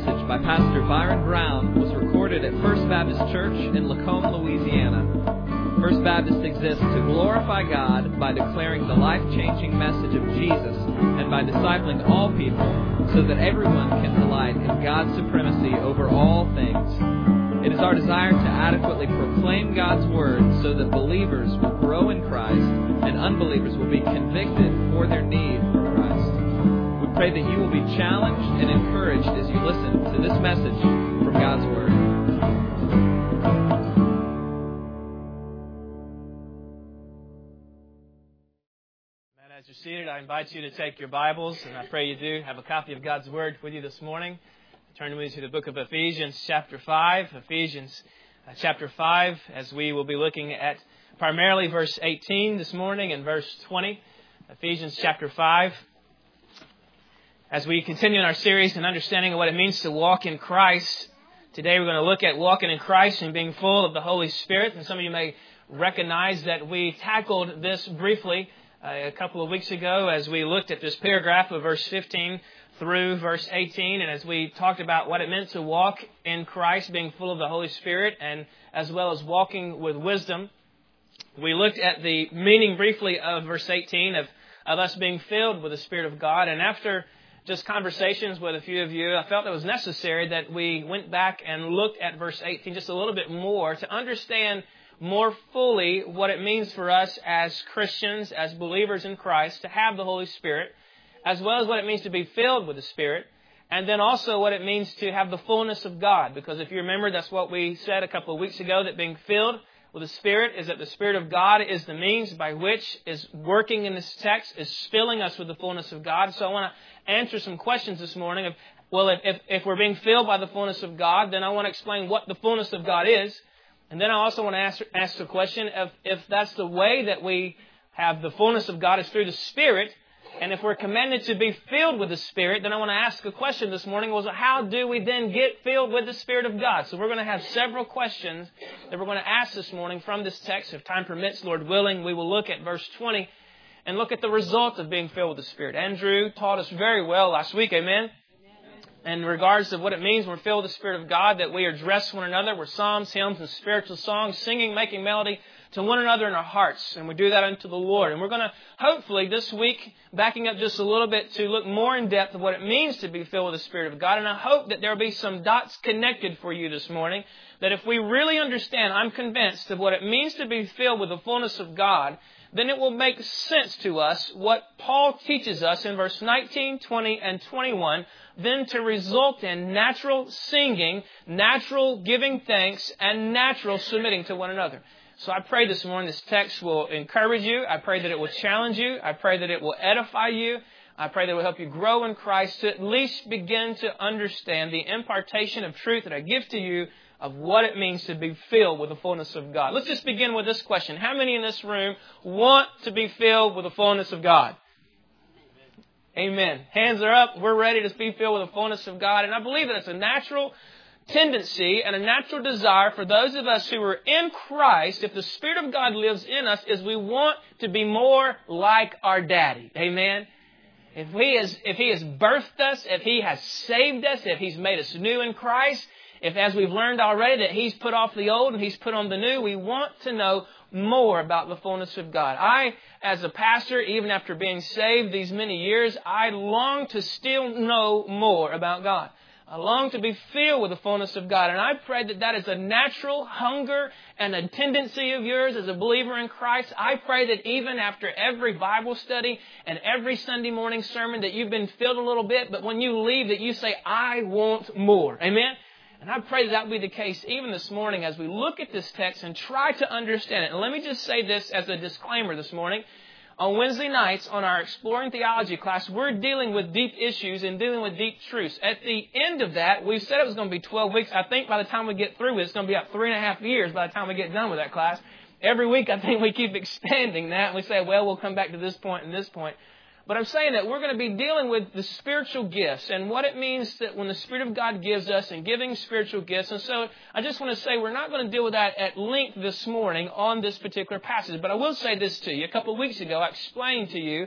message by Pastor Byron Brown was recorded at First Baptist Church in Lacombe, Louisiana. First Baptist exists to glorify God by declaring the life-changing message of Jesus and by discipling all people so that everyone can delight in God's supremacy over all things. It is our desire to adequately proclaim God's Word so that believers will grow in Christ and unbelievers will be convicted for their need for Christ. We pray that you will be challenged and encouraged as you listen to this message from God's Word. As you're seated, I invite you to take your Bibles, and I pray you do have a copy of God's Word with you this morning. Turn with me to the book of Ephesians chapter 5. Ephesians chapter 5, as we will be looking at primarily verse 18 this morning and verse 20. Ephesians chapter 5. As we continue in our series and understanding of what it means to walk in Christ, today we're going to look at walking in Christ and being full of the Holy Spirit. And some of you may recognize that we tackled this briefly a couple of weeks ago as we looked at this paragraph of verse 15 through verse 18, and as we talked about what it meant to walk in Christ, being full of the Holy Spirit, and as well as walking with wisdom. We looked at the meaning briefly of verse 18 of us being filled with the Spirit of God, and after just conversations with a few of you, I felt it was necessary that we went back and looked at verse 18 just a little bit more to understand more fully what it means for us as Christians, as believers in Christ, to have the Holy Spirit, as well as what it means to be filled with the Spirit, and then also what it means to have the fullness of God. Because if you remember, that's what we said a couple of weeks ago, that being filled with the Spirit is that the Spirit of God is the means by which is working in this text, is filling us with the fullness of God. So I want to answer some questions this morning of, well, if we're being filled by the fullness of God, then I want to explain what the fullness of God is. And then I also want to ask the question of if that's the way that we have the fullness of God is through the Spirit, and if we're commanded to be filled with the Spirit, then I want to ask a question this morning, was how do we then get filled with the Spirit of God? So we're going to have several questions that we're going to ask this morning from this text. If time permits, Lord willing, we will look at verse 20 and look at the result of being filled with the Spirit. Andrew taught us very well last week, amen? In regards to what it means when we're filled with the Spirit of God, that we address one another with psalms, hymns, and spiritual songs, singing, making melody to one another in our hearts. And we do that unto the Lord. And we're going to, hopefully, this week, backing up just a little bit to look more in depth of what it means to be filled with the Spirit of God. And I hope that there will be some dots connected for you this morning, that if we really understand, I'm convinced of what it means to be filled with the fullness of God, then it will make sense to us what Paul teaches us in verse 19, 20, and 21, then to result in natural singing, natural giving thanks, and natural submitting to one another. So I pray this morning this text will encourage you. I pray that it will challenge you. I pray that it will edify you. I pray that it will help you grow in Christ to at least begin to understand the impartation of truth that I give to you of what it means to be filled with the fullness of God. Let's just begin with this question. How many in this room want to be filled with the fullness of God? Amen. Hands are up. We're ready to be filled with the fullness of God. And I believe that it's a natural tendency and a natural desire for those of us who are in Christ, if the Spirit of God lives in us, is we want to be more like our daddy. Amen. If He has birthed us, if He has saved us, if He's made us new in Christ, if, as we've learned already, that He's put off the old and He's put on the new, we want to know more about the fullness of God. I, as a pastor, even after being saved these many years, I long to still know more about God. I long to be filled with the fullness of God. And I pray that that is a natural hunger and a tendency of yours as a believer in Christ. I pray that even after every Bible study and every Sunday morning sermon that you've been filled a little bit, but when you leave that you say, I want more. Amen? And I pray that will be the case even this morning as we look at this text and try to understand it. And let me just say this as a disclaimer this morning. On Wednesday nights on our Exploring Theology class, we're dealing with deep issues and dealing with deep truths. At the end of that, we said it was going to be 12 weeks. I think by the time we get through it, it's going to be about 3.5 years by the time we get done with that class. Every week, I think we keep expanding that. And we say, well, we'll come back to this point and this point. But I'm saying that we're going to be dealing with the spiritual gifts and what it means that when the Spirit of God gives us and giving spiritual gifts. And so I just want to say we're not going to deal with that at length this morning on this particular passage. But I will say this to you. A couple of weeks ago, I explained to you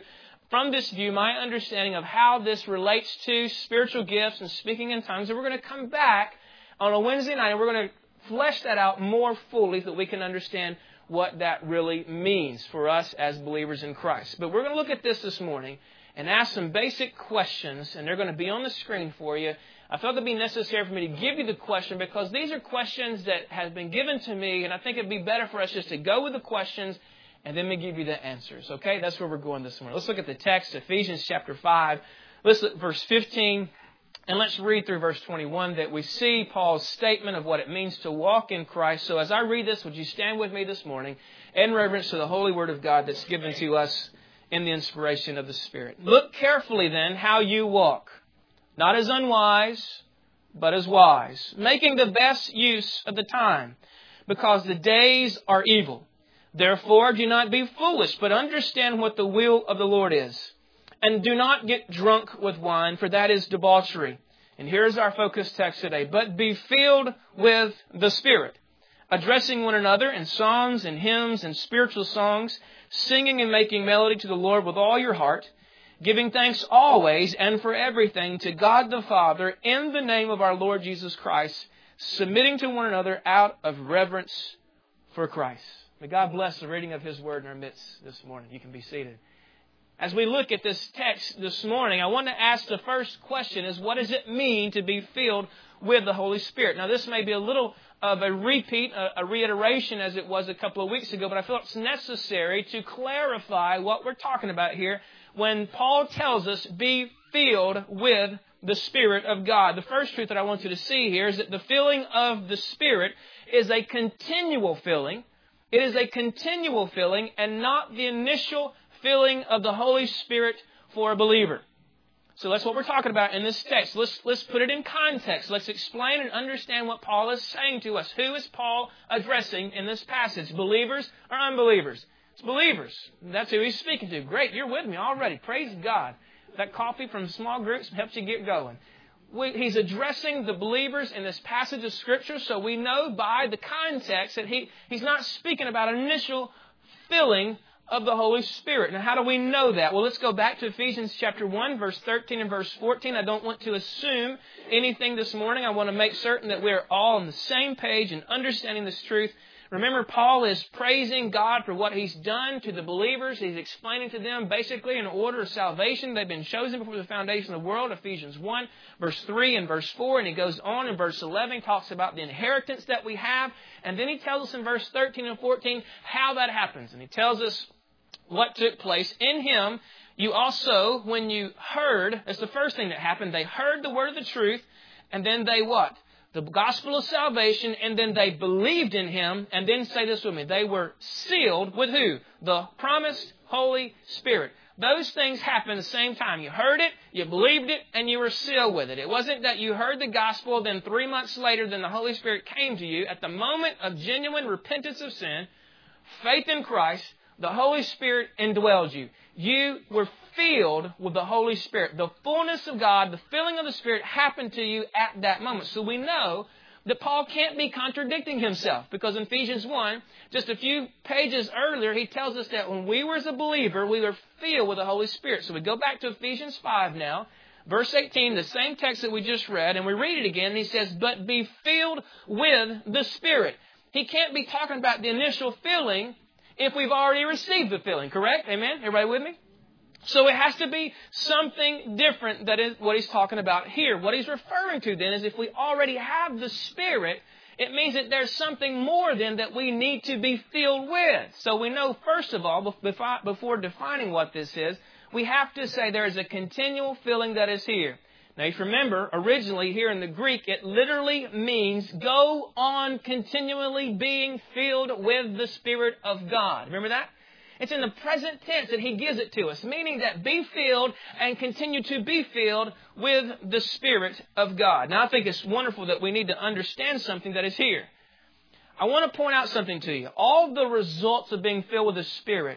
from this view, my understanding of how this relates to spiritual gifts and speaking in tongues. And we're going to come back on a Wednesday night and we're going to flesh that out more fully so that we can understand what that really means for us as believers in Christ. But we're going to look at this morning and ask some basic questions, and they're going to be on the screen for you. I felt it would be necessary for me to give you the question because these are questions that have been given to me, and I think it would be better for us just to go with the questions and then we give you the answers. Okay? That's where we're going this morning. Let's look at the text, Ephesians chapter 5. Let's look at verse 15. And let's read through verse 21 that we see Paul's statement of what it means to walk in Christ. So as I read this, would you stand with me this morning in reverence to the holy word of God that's given to us in the inspiration of the Spirit. Look carefully then how you walk, not as unwise, but as wise, making the best use of the time, because the days are evil. Therefore, do not be foolish, but understand what the will of the Lord is. And do not get drunk with wine, for that is debauchery. And here's our focus text today. But be filled with the Spirit, addressing one another in psalms and hymns and spiritual songs, singing and making melody to the Lord with all your heart, giving thanks always and for everything to God the Father in the name of our Lord Jesus Christ, submitting to one another out of reverence for Christ. May God bless the reading of His Word in our midst this morning. You can be seated. As we look at this text this morning, I want to ask the first question is, what does it mean to be filled with the Holy Spirit? Now, this may be a little of a repeat, a reiteration as it was a couple of weeks ago, but I feel it's necessary to clarify what we're talking about here when Paul tells us, be filled with the Spirit of God. The first truth that I want you to see here is that the filling of the Spirit is a continual filling. It is a continual filling and not the initial filling of the Holy Spirit for a believer. So that's what we're talking about in this text. Let's put it in context. Let's explain and understand what Paul is saying to us. Who is Paul addressing in this passage? Believers or unbelievers? It's believers. That's who he's speaking to. Great, you're with me already. Praise God. That coffee from small groups helps you get going. He's addressing the believers in this passage of Scripture, so we know by the context that he's not speaking about an initial filling of the Holy Spirit. Now, how do we know that? Well, let's go back to Ephesians chapter 1, verse 13 and verse 14. I don't want to assume anything this morning. I want to make certain that we're all on the same page and understanding this truth. Remember, Paul is praising God for what He's done to the believers. He's explaining to them basically an order of salvation. They've been chosen before the foundation of the world, Ephesians 1, verse 3 and verse 4. And he goes on in verse 11, talks about the inheritance that we have. And then he tells us in verse 13 and 14 how that happens. And he tells us what took place in Him. You also, when you heard, that's the first thing that happened, they heard the word of the truth, and then they what? The gospel of salvation, and then they believed in Him, and then say this with me, they were sealed with who? The promised Holy Spirit. Those things happened at the same time. You heard it, you believed it, and you were sealed with it. It wasn't that you heard the gospel, then 3 months later, then the Holy Spirit came to you. At the moment of genuine repentance of sin, faith in Christ, the Holy Spirit indwelled you. You were filled with the Holy Spirit. The fullness of God, the filling of the Spirit happened to you at that moment. So we know that Paul can't be contradicting himself, because in Ephesians 1, just a few pages earlier, he tells us that when we were as a believer, we were filled with the Holy Spirit. So we go back to Ephesians 5 now, verse 18, the same text that we just read, and we read it again, and he says, but be filled with the Spirit. He can't be talking about the initial filling if we've already received the filling, correct? Amen? Everybody with me? So it has to be something different that is what he's talking about here. What he's referring to then is if we already have the Spirit, it means that there's something more then that we need to be filled with. So we know, first of all, before defining what this is, we have to say there is a continual filling that is here. Now, if you remember, originally here in the Greek, it literally means go on continually being filled with the Spirit of God. Remember that? It's in the present tense that he gives it to us, meaning that be filled and continue to be filled with the Spirit of God. Now, I think it's wonderful that we need to understand something that is here. I want to point out something to you. All the results of being filled with the Spirit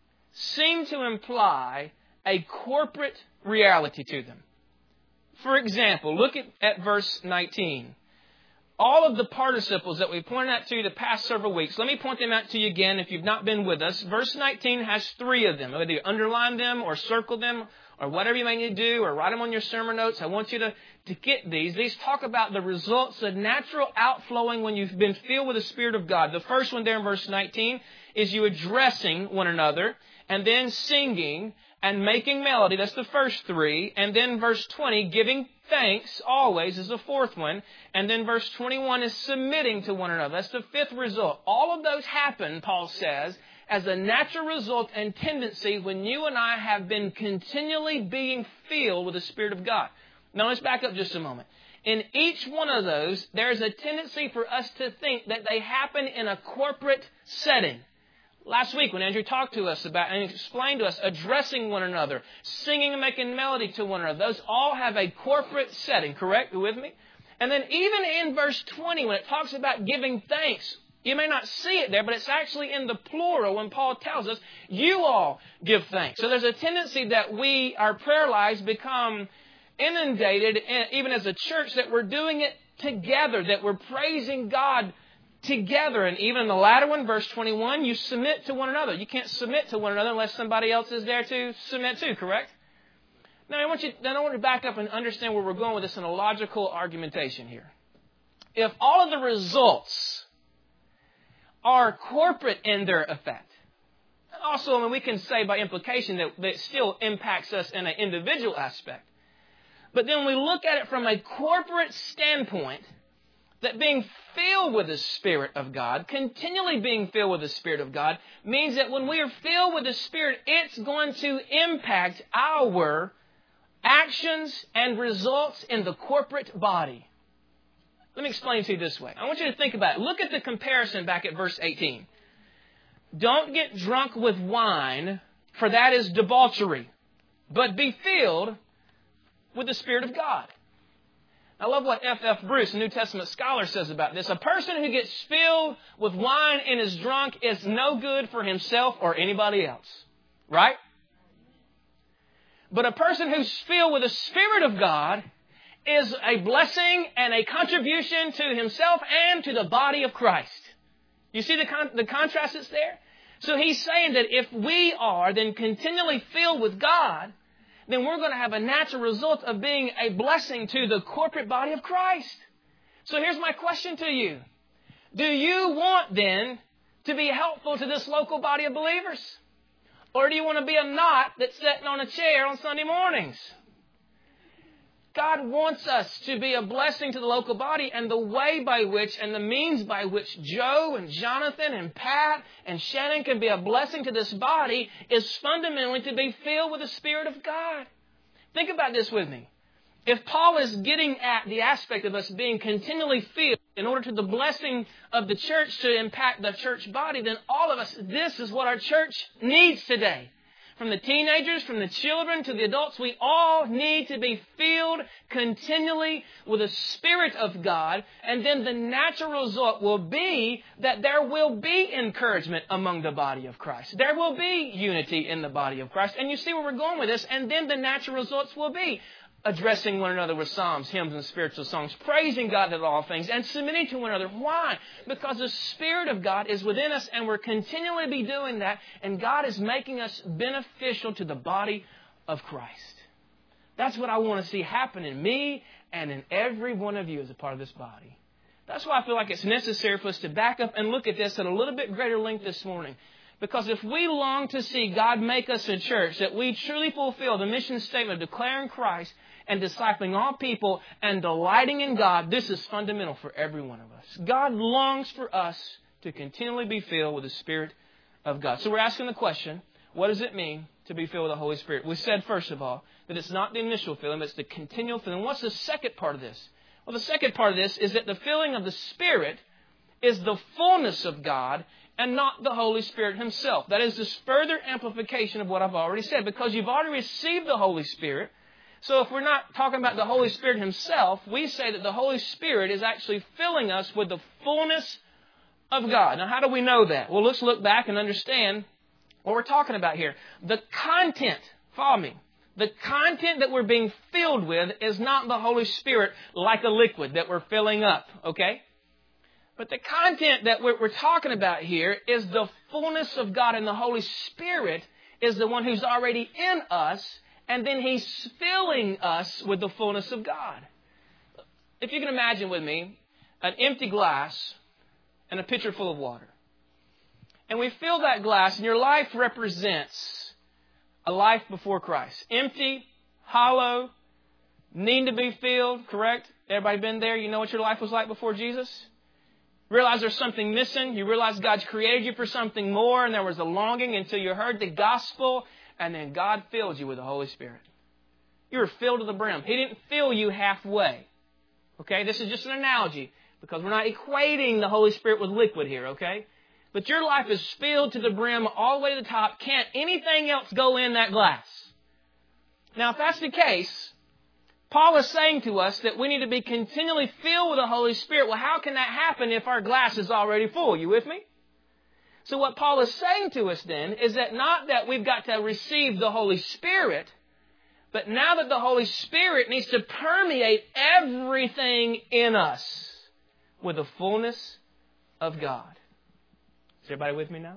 seem to imply a corporate reality to them. For example, look at verse 19. all of the participles that we pointed out to you the past several weeks. Let me point them out to you again if you've not been with us. Verse 19 has 3 of them. Whether you underline them or circle them or whatever you may need to do or write them on your sermon notes, I want you to get these. These talk about the results of natural outflowing when you've been filled with the Spirit of God. The first one there in verse 19 is you addressing one another and then singing and making melody. That's the first 3. And then verse 20, giving thanks always is the 4th one. And then verse 21 is submitting to one another. That's the 5th result. All of those happen, Paul says, as a natural result and tendency when you and I have been continually being filled with the Spirit of God. Now let's back up just a moment. In each one of those, there's a tendency for us to think that they happen in a corporate setting. Last week when Andrew talked to us about and explained to us addressing one another, singing and making melody to one another, those all have a corporate setting, correct? You with me? And then even in verse 20 when it talks about giving thanks, you may not see it there, but it's actually in the plural when Paul tells us, you all give thanks. So there's a tendency that our prayer lives become inundated, even as a church, that we're doing it together, that we're praising God together. And even in the latter one, verse 21, you submit to one another. You can't submit to one another unless somebody else is there to submit to, correct? Now, I want to back up and understand where we're going with this in a logical argumentation here. If all of the results are corporate in their effect, also, I mean, we can say by implication that it still impacts us in an individual aspect. But then we look at it from a corporate standpoint, that being filled with the Spirit of God, continually being filled with the Spirit of God, means that when we are filled with the Spirit, it's going to impact our actions and results in the corporate body. Let me explain to you this way. I want you to think about it. Look at the comparison back at verse 18. Don't get drunk with wine, for that is debauchery, but be filled with the Spirit of God. I love what F.F. Bruce, a New Testament scholar, says about this. A person who gets filled with wine and is drunk is no good for himself or anybody else. Right? But a person who's filled with the Spirit of God is a blessing and a contribution to himself and to the body of Christ. You see the contrast that's there? So he's saying that if we are then continually filled with God, then we're going to have a natural result of being a blessing to the corporate body of Christ. So here's my question to you. Do you want then to be helpful to this local body of believers? Or do you want to be a knot that's sitting on a chair on Sunday mornings? God wants us to be a blessing to the local body, and the way by which and the means by which Joe and Jonathan and Pat and Shannon can be a blessing to this body is fundamentally to be filled with the Spirit of God. Think about this with me. If Paul is getting at the aspect of us being continually filled in order to the blessing of the church to impact the church body, then all of us, this is what our church needs today. From the teenagers, from the children to the adults, we all need to be filled continually with the Spirit of God. And then the natural result will be that there will be encouragement among the body of Christ. There will be unity in the body of Christ. And you see where we're going with this. And then the natural results will be addressing one another with psalms, hymns, and spiritual songs, praising God in all things, and submitting to one another. Why? Because the Spirit of God is within us, and we're continually be doing that, and God is making us beneficial to the body of Christ. That's what I want to see happen in me and in every one of you as a part of this body. That's why I feel like it's necessary for us to back up and look at this at a little bit greater length this morning. Because if we long to see God make us a church that we truly fulfill the mission statement of declaring Christ and discipling all people and delighting in God, this is fundamental for every one of us. God longs for us to continually be filled with the Spirit of God. So we're asking the question, what does it mean to be filled with the Holy Spirit? We said, first of all, that it's not the initial filling, but it's the continual filling. What's the second part of this? Well, the second part of this is that the filling of the Spirit is the fullness of God and not the Holy Spirit Himself. That is this further amplification of what I've already said. Because you've already received the Holy Spirit. So if we're not talking about the Holy Spirit Himself, we say that the Holy Spirit is actually filling us with the fullness of God. Now, how do we know that? Well, let's look back and understand what we're talking about here. The content, follow me, the content that we're being filled with is not the Holy Spirit like a liquid that we're filling up, okay? But the content that we're talking about here is the fullness of God, and the Holy Spirit is the one who's already in us, and then He's filling us with the fullness of God. If you can imagine with me, an empty glass and a pitcher full of water. And we fill that glass, and your life represents a life before Christ. Empty, hollow, need to be filled, correct? Everybody been there? You know what your life was like before Jesus? Realize there's something missing. You realize God's created you for something more, and there was a longing until you heard the gospel, and then God filled you with the Holy Spirit. You were filled to the brim. He didn't fill you halfway. Okay, this is just an analogy, because we're not equating the Holy Spirit with liquid here, okay? But your life is filled to the brim all the way to the top. Can't anything else go in that glass? Now, if that's the case, Paul is saying to us that we need to be continually filled with the Holy Spirit. Well, how can that happen if our glass is already full? You with me? So what Paul is saying to us then is that not that we've got to receive the Holy Spirit, but now that the Holy Spirit needs to permeate everything in us with the fullness of God. Is everybody with me now?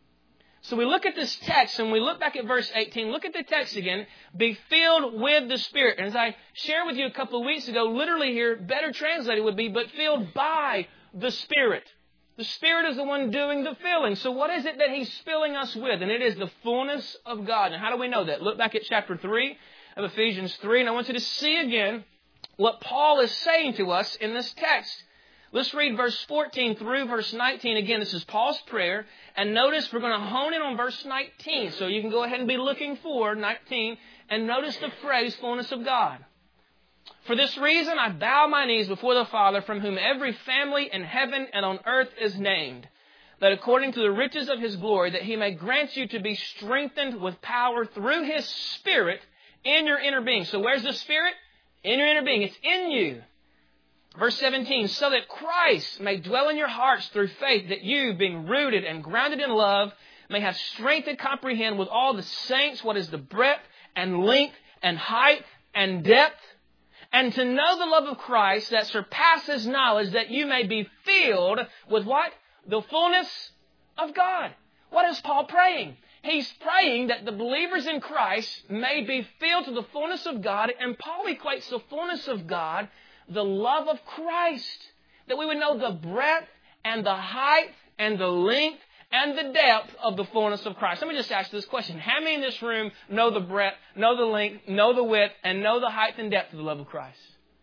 So we look at this text and we look back at verse 18. Look at the text again. Be filled with the Spirit. And as I shared with you a couple of weeks ago, literally here, better translated would be, but filled by the Spirit. The Spirit is the one doing the filling. So what is it that He's filling us with? And it is the fullness of God. And how do we know that? Look back at chapter 3 of Ephesians 3. And I want you to see again what Paul is saying to us in this text. Let's read verse 14 through verse 19. Again, this is Paul's prayer. And notice we're going to hone in on verse 19. So you can go ahead and be looking for 19. And notice the phrase, fullness of God. For this reason, I bow my knees before the Father, from whom every family in heaven and on earth is named, that according to the riches of His glory, that He may grant you to be strengthened with power through His Spirit in your inner being. So where's the Spirit? In your inner being. It's in you. Verse 17, so that Christ may dwell in your hearts through faith, that you, being rooted and grounded in love, may have strength to comprehend with all the saints what is the breadth and length and height and depth, and to know the love of Christ that surpasses knowledge, that you may be filled with what? The fullness of God. What is Paul praying? He's praying that the believers in Christ may be filled to the fullness of God, and Paul equates the fullness of God, the love of Christ, that we would know the breadth and the height and the length and the depth of the fullness of Christ. Let me just ask this question. How many in this room know the breadth, know the length, know the width, and know the height and depth of the love of Christ?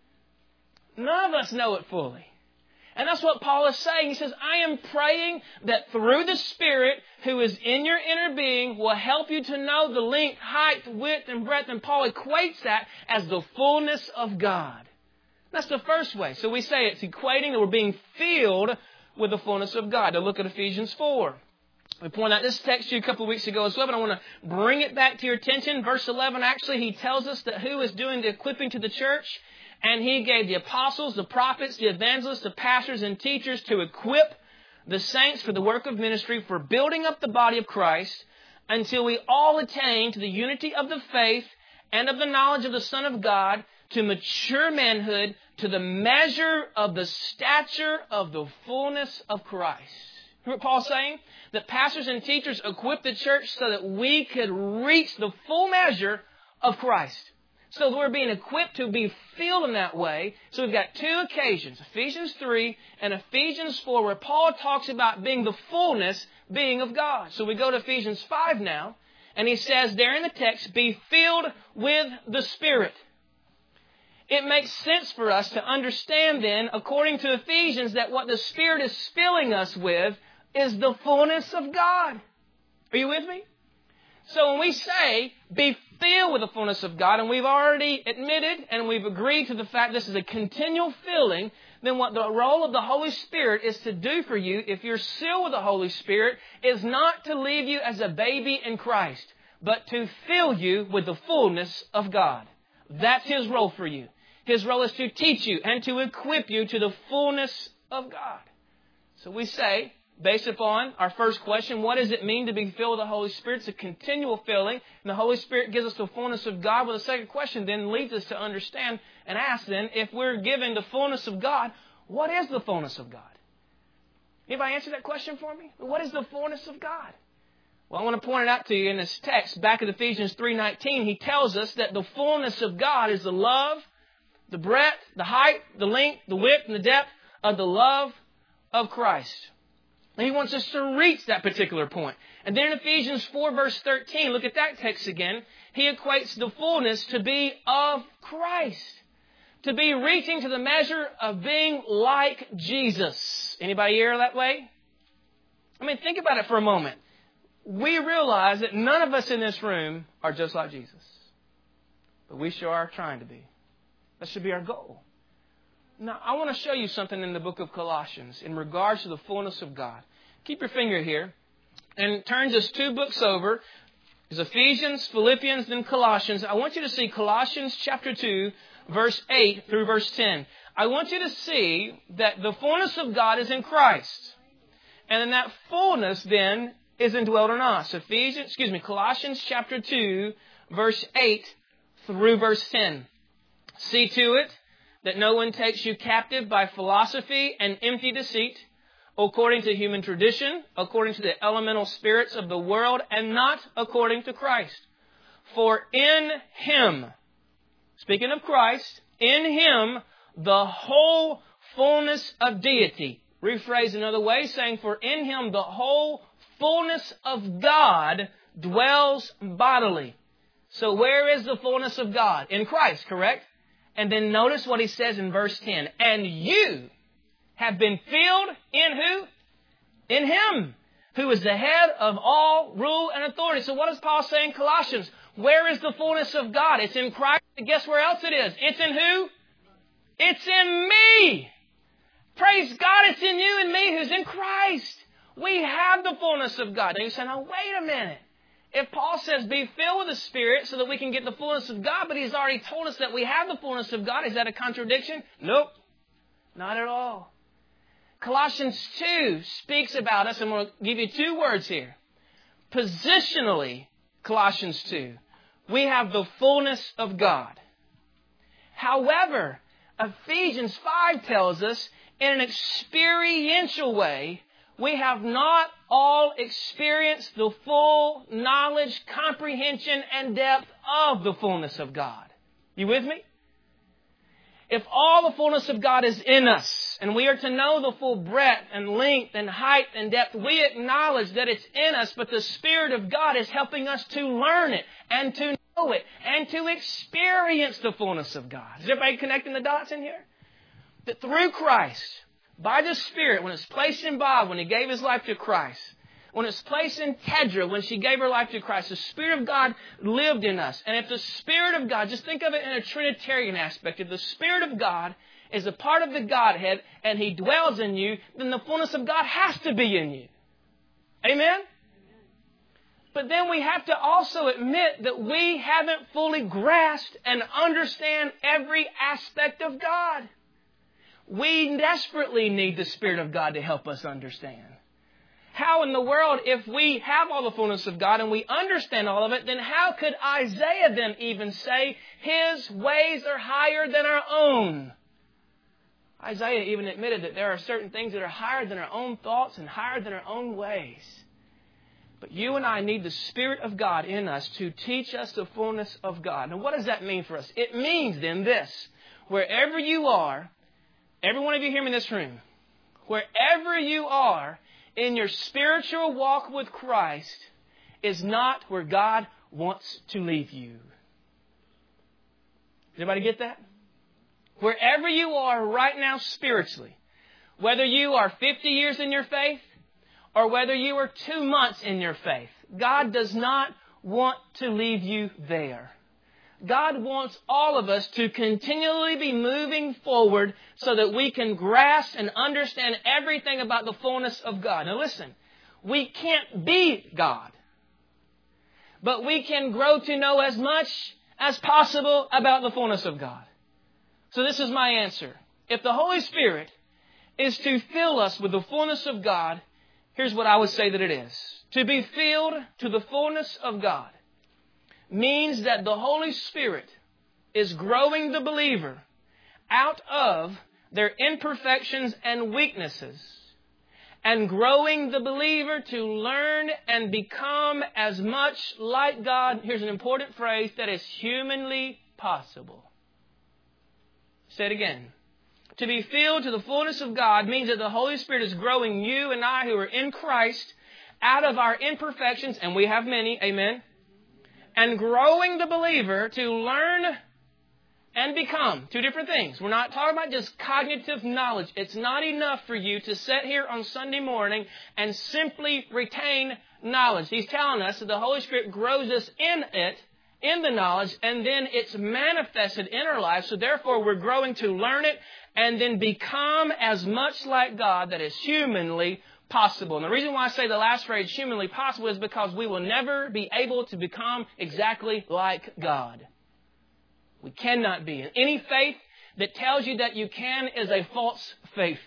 None of us know it fully. And that's what Paul is saying. He says, I am praying that through the Spirit who is in your inner being will help you to know the length, height, width, and breadth. And Paul equates that as the fullness of God. That's the first way. So we say it's equating that we're being filled with the fullness of God. Now look at Ephesians 4. We pointed out this text to you a couple of weeks ago as well, but I want to bring it back to your attention. Verse 11, actually, he tells us that who is doing the equipping to the church. And He gave the apostles, the prophets, the evangelists, the pastors, and teachers to equip the saints for the work of ministry, for building up the body of Christ, until we all attain to the unity of the faith and of the knowledge of the Son of God, to mature manhood, to the measure of the stature of the fullness of Christ. Hear what Paul's saying? That pastors and teachers equip the church so that we could reach the full measure of Christ. So we're being equipped to be filled in that way. So we've got two occasions, Ephesians 3 and Ephesians 4, where Paul talks about being the fullness being of God. So we go to Ephesians 5 now, and he says there in the text, be filled with the Spirit. It makes sense for us to understand then, according to Ephesians, that what the Spirit is filling us with is the fullness of God. Are you with me? So when we say, be filled with the fullness of God, and we've already admitted and we've agreed to the fact this is a continual filling, then what the role of the Holy Spirit is to do for you, if you're sealed with the Holy Spirit, is not to leave you as a baby in Christ, but to fill you with the fullness of God. That's His role for you. His role is to teach you and to equip you to the fullness of God. So we say, based upon our first question, what does it mean to be filled with the Holy Spirit? It's a continual filling. And the Holy Spirit gives us the fullness of God. Well, the second question then leads us to understand and ask then, if we're given the fullness of God, what is the fullness of God? Anybody answer that question for me? What is the fullness of God? Well, I want to point it out to you in this text. Back in Ephesians 3:19, he tells us that the fullness of God is the love, the breadth, the height, the length, the width, and the depth of the love of Christ. And he wants us to reach that particular point. And then in Ephesians 4 verse 13, look at that text again. He equates the fullness to be of Christ. To be reaching to the measure of being like Jesus. Anybody here that way? I mean, think about it for a moment. We realize that none of us in this room are just like Jesus. But we sure are trying to be. That should be our goal. Now, I want to show you something in the book of Colossians in regards to the fullness of God. Keep your finger here and turn just 2 books over. There's Ephesians, Philippians, then Colossians. I want you to see Colossians chapter 2, verse 8 through verse 10. I want you to see that the fullness of God is in Christ. And then that fullness then is indwelt in us. Colossians chapter 2, verse 8 through verse 10. See to it that no one takes you captive by philosophy and empty deceit, according to human tradition, according to the elemental spirits of the world, and not according to Christ. For in Him, speaking of Christ, in Him the whole fullness of deity. Rephrase another way, saying, for in Him the whole fullness of God dwells bodily. So where is the fullness of God? In Christ, correct? And then notice what he says in verse 10. And you have been filled in who? In Him, who is the head of all rule and authority. So what does Paul say in Colossians? Where is the fullness of God? It's in Christ. And guess where else it is? It's in who? It's in me. Praise God, it's in you and me who's in Christ. We have the fullness of God. Now you say, now wait a minute. If Paul says be filled with the Spirit so that we can get the fullness of God, but he's already told us that we have the fullness of God, is that a contradiction? Nope. Not at all. Colossians 2 speaks about us, and I'm going to give you 2 words here. Positionally, Colossians 2, we have the fullness of God. However, Ephesians 5 tells us in an experiential way, we have not all experienced the full knowledge, comprehension, and depth of the fullness of God. You with me? If all the fullness of God is in us, and we are to know the full breadth and length and height and depth, we acknowledge that it's in us, but the Spirit of God is helping us to learn it and to know it and to experience the fullness of God. Is everybody connecting the dots in here? That through Christ, by the Spirit, when it's placed in Bob, when he gave his life to Christ, when it's placed in Tedra, when she gave her life to Christ, the Spirit of God lived in us. And if the Spirit of God, just think of it in a Trinitarian aspect, if the Spirit of God is a part of the Godhead and He dwells in you, then the fullness of God has to be in you. Amen? But then we have to also admit that we haven't fully grasped and understand every aspect of God. We desperately need the Spirit of God to help us understand. How in the world, if we have all the fullness of God and we understand all of it, then how could Isaiah then even say His ways are higher than our own? Isaiah even admitted that there are certain things that are higher than our own thoughts and higher than our own ways. But you and I need the Spirit of God in us to teach us the fullness of God. Now, what does that mean for us? It means then this: wherever you are, every one of you hear me in this room, wherever you are in your spiritual walk with Christ is not where God wants to leave you. Does anybody get that? Wherever you are right now spiritually, whether you are 50 years in your faith or whether you are 2 months in your faith, God does not want to leave you there. God wants all of us to continually be moving forward so that we can grasp and understand everything about the fullness of God. Now listen, we can't be God, but we can grow to know as much as possible about the fullness of God. So this is my answer. If the Holy Spirit is to fill us with the fullness of God, here's what I would say that it is. To be filled to the fullness of God means that the Holy Spirit is growing the believer out of their imperfections and weaknesses and growing the believer to learn and become as much like God. Here's an important phrase, that is humanly possible. Say it again. To be filled to the fullness of God means that the Holy Spirit is growing you and I who are in Christ out of our imperfections, and we have many, amen, and growing the believer to learn and become. Two different things. We're not talking about just cognitive knowledge. It's not enough for you to sit here on Sunday morning and simply retain knowledge. He's telling us that the Holy Spirit grows us in it, in the knowledge, and then it's manifested in our lives. So therefore, we're growing to learn it and then become as much like God that is humanly possible. And the reason why I say the last phrase, humanly possible, is because we will never be able to become exactly like God. We cannot be. And any faith that tells you that you can is a false faith.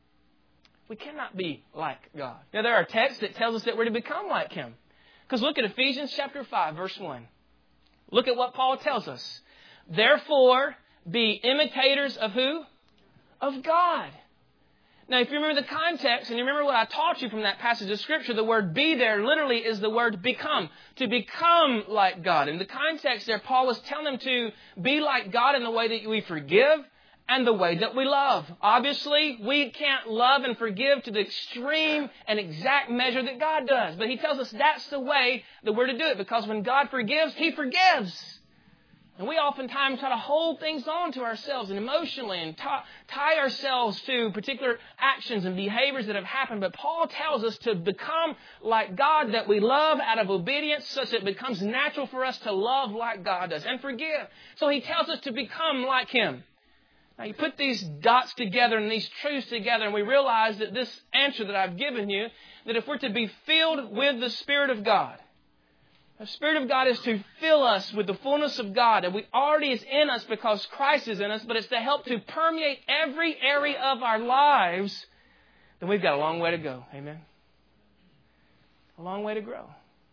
We cannot be like God. Now, there are texts that tells us that we're to become like Him. Because look at Ephesians chapter 5, verse 1. Look at what Paul tells us. Therefore, be imitators of who? Of God. Now, if you remember the context and you remember what I taught you from that passage of Scripture, the word be there literally is the word become. To become like God. In the context there, Paul was telling them to be like God in the way that we forgive and the way that we love. Obviously, we can't love and forgive to the extreme and exact measure that God does. But he tells us that's the way that we're to do it. Because when God forgives, He forgives. And we oftentimes try to hold things on to ourselves and emotionally and tie ourselves to particular actions and behaviors that have happened. But Paul tells us to become like God, that we love out of obedience such that it becomes natural for us to love like God does and forgive. So he tells us to become like Him. Now you put these dots together and these truths together and we realize that this answer that I've given you, that if we're to be filled with the Spirit of God, the Spirit of God is to fill us with the fullness of God. And we already is in us because Christ is in us, but it's to help to permeate every area of our lives. Then we've got a long way to go. Amen? A long way to grow.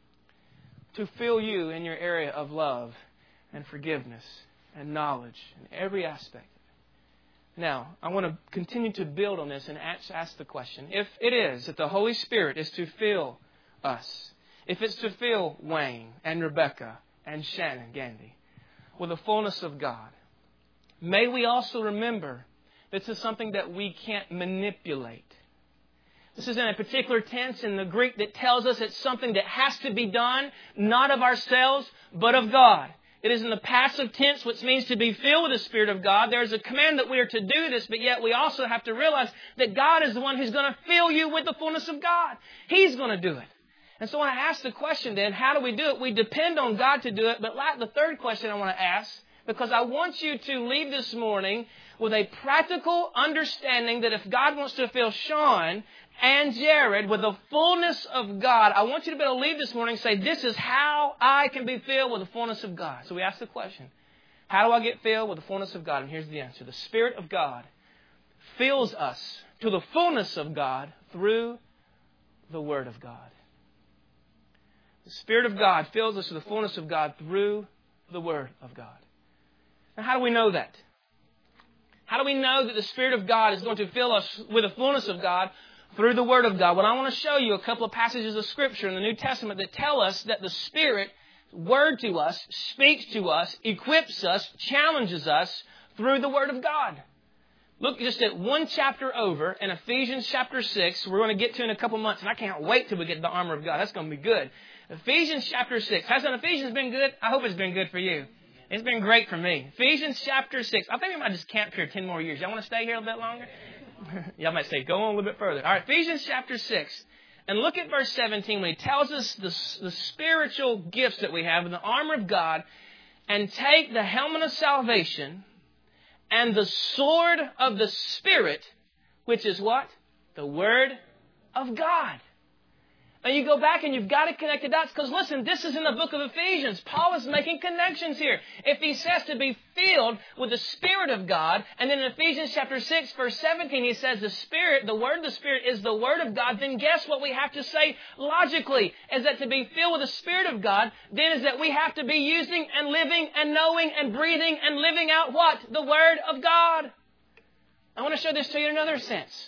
To fill you in your area of love and forgiveness and knowledge in every aspect. Now, I want to continue to build on this and ask the question. If it is that the Holy Spirit is to fill us, if it's to fill Wayne and Rebecca and Shannon Gandy with the fullness of God, may we also remember this is something that we can't manipulate. This is in a particular tense in the Greek that tells us it's something that has to be done, not of ourselves, but of God. It is in the passive tense, which means to be filled with the Spirit of God. There is a command that we are to do this, but yet we also have to realize that God is the one who's going to fill you with the fullness of God. He's going to do it. And so when I ask the question then, how do we do it? We depend on God to do it. But like the third question I want to ask, because I want you to leave this morning with a practical understanding that if God wants to fill Sean and Jared with the fullness of God, I want you to be able to leave this morning and say, this is how I can be filled with the fullness of God. So we ask the question, how do I get filled with the fullness of God? And here's the answer. The Spirit of God fills us to the fullness of God through the Word of God. The Spirit of God fills us to the fullness of God through the Word of God. Now, how do we know that? How do we know that the Spirit of God is going to fill us with the fullness of God through the Word of God? Well, I want to show you a couple of passages of Scripture in the New Testament that tell us that the Spirit, Word to us, speaks to us, equips us, challenges us through the Word of God. Look just at one chapter over in Ephesians chapter 6. We're going to get to in a couple months, and I can't wait till we get to the armor of God. That's going to be good. Ephesians chapter 6. Hasn't Ephesians been good? I hope it's been good for you. It's been great for me. Ephesians chapter 6. I think we might just camp here 10 more years. Y'all want to stay here a little bit longer? Y'all might say, go on a little bit further. All right, Ephesians chapter 6. And look at verse 17 when he tells us the spiritual gifts that we have in the armor of God. And take the helmet of salvation and the sword of the Spirit, which is what? The Word of God. Now you go back and you've got to connect the dots because listen, this is in the book of Ephesians. Paul is making connections here. If he says to be filled with the Spirit of God, and then in Ephesians chapter 6, verse 17, he says the Spirit, the Word of the Spirit is the Word of God, then guess what we have to say logically is that to be filled with the Spirit of God, then is that we have to be using and living and knowing and breathing and living out what? The Word of God. I want to show this to you in another sense.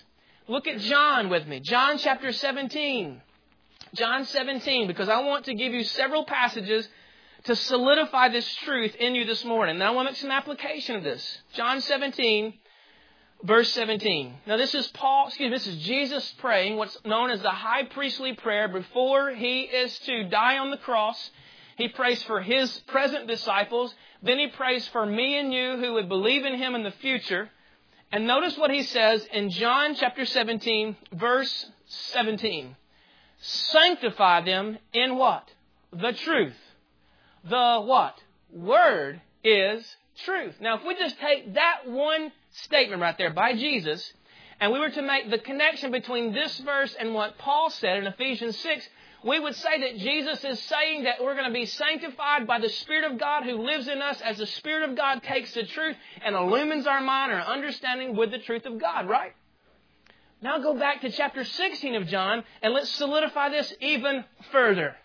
Look at John with me. John chapter 17. John 17, because I want to give you several passages to solidify this truth in you this morning. Now I want to make some application of this. John 17, verse 17. Now this is Jesus praying what's known as the high priestly prayer before he is to die on the cross. He prays for his present disciples. Then he prays for me and you who would believe in him in the future. And notice what he says in John chapter 17, verse 17. Sanctify them in what? The truth. The what? Word is truth. Now, if we just take that one statement right there by Jesus, and we were to make the connection between this verse and what Paul said in Ephesians 6, we would say that Jesus is saying that we're going to be sanctified by the Spirit of God who lives in us as the Spirit of God takes the truth and illumines our mind or understanding with the truth of God, right? Now go back to chapter 16 of John and let's solidify this even further.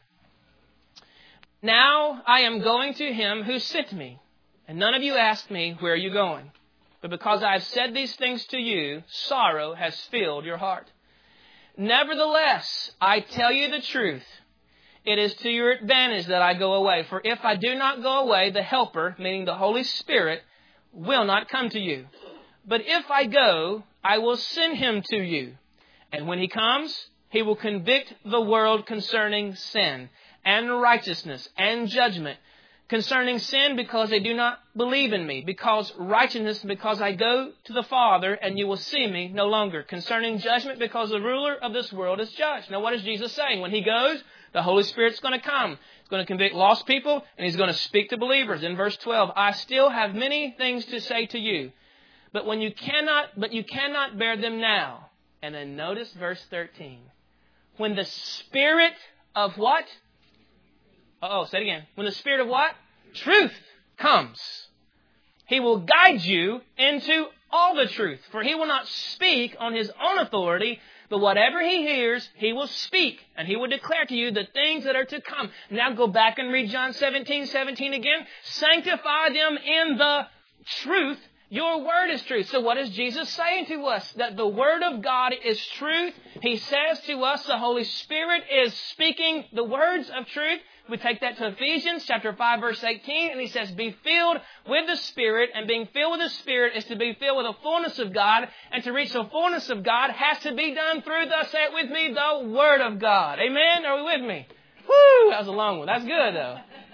Now I am going to him who sent me, and none of you asked me, where are you going? But because I have said these things to you, sorrow has filled your heart. Nevertheless, I tell you the truth. It is to your advantage that I go away. For if I do not go away, the Helper, meaning the Holy Spirit, will not come to you. But if I go, I will send him to you. And when he comes, he will convict the world concerning sin and righteousness and judgment. Concerning sin, because they do not believe in me. Because righteousness, because I go to the Father and you will see me no longer. Concerning judgment, because the ruler of this world is judged. Now what is Jesus saying? When he goes, the Holy Spirit's going to come. He's going to convict lost people and he's going to speak to believers. In verse 12, I still have many things to say to you, but you cannot bear them now. And then notice verse 13. When the Spirit of what? Say it again. When the Spirit of what? Truth comes. He will guide you into all the truth. For he will not speak on his own authority, but whatever he hears, he will speak. And he will declare to you the things that are to come. Now go back and read John 17:17 again. Sanctify them in the truth. Your word is truth. So what is Jesus saying to us? That the Word of God is truth. He says to us the Holy Spirit is speaking the words of truth. We take that to Ephesians chapter 5, verse 18, and he says, be filled with the Spirit, and being filled with the Spirit is to be filled with the fullness of God, and to reach the fullness of God has to be done through, thus say it with me, the Word of God. Amen? Are we with me? Woo! That was a long one. That's good, though.